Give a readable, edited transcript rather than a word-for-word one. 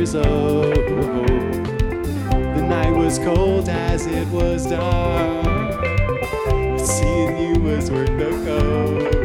years old. The night was cold as it was dark. Seeing you was worth the cold.